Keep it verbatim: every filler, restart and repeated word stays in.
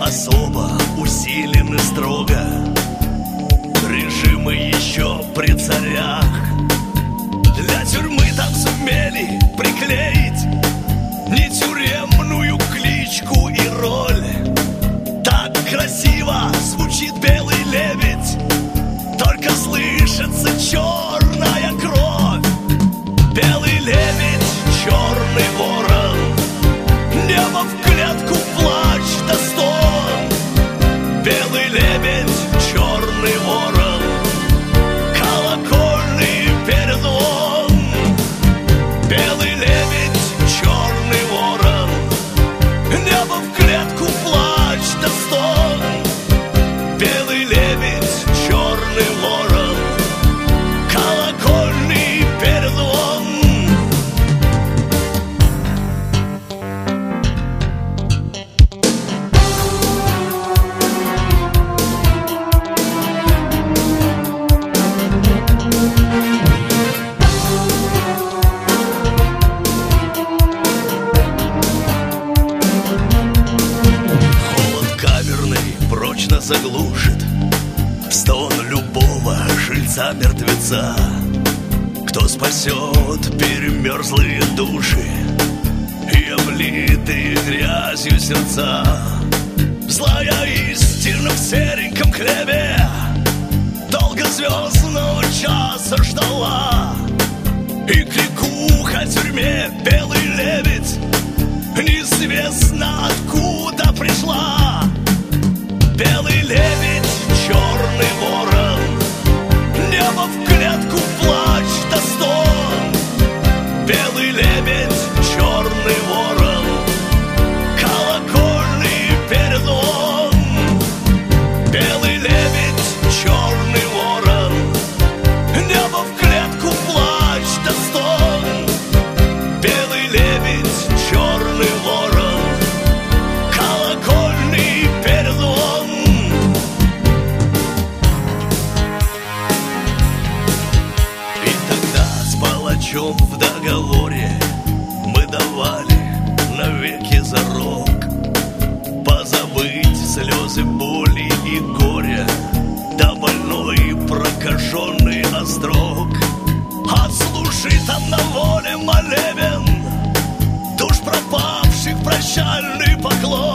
особо усилены строго. Режимы еще при царях. Для тюрьмы там сумели приклеить не тюремную кличку и роль. Так красиво звучит белый лебедь, только слышится черная кровь. Белый лебедь, черный ворон, небо в клетку, плач да стон. Белый лебедь, черный ворон, колокольный перезвон. Белый лебедь, черный ворон, небо в клетку, плач да стон. Белый лебедь, черный ворон, колокольный перезвон. Прочно заглушит стон любого жильца-мертвеца. Кто спасет перемерзлые души и облитые грязью сердца? Злая истина в сереньком хлебе долго звездного часа ждала. И кликуха в тюрьме белый лебедь неизвестно откуда пришла. Белый лебедь, черный ворон, небо в клетку, плач да стон. Белый лебедь, черный ворон, колокольный перезвон. Белый лебедь, черный ворон, небо в клетку, плач да стон. Белый лебедь, черный ворон, колокольный перезвон. В договоре мы давали навеки зарок позабыть слезы боли и горя, да больной прокаженный острог. Отслушай там на воле молебен душ пропавших прощальный поклон.